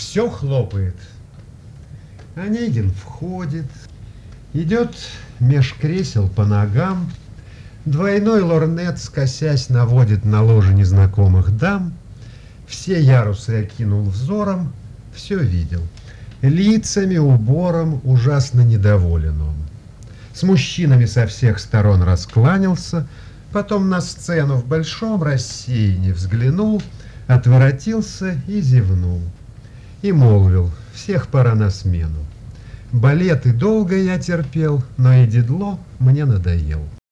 все хлопает. Онегин входит, идет меж кресел по ногам, двойной лорнет, скосясь, наводит на ложе незнакомых дам. Все ярусы окинул взором, все видел. Лицами, убором ужасно недоволен он. С мужчинами со всех сторон раскланялся, потом на сцену в большом рассеянии взглянул, отворотился и зевнул. И молвил: всех пора на смену. Балеты долго я терпел, но и дидло мне надоел.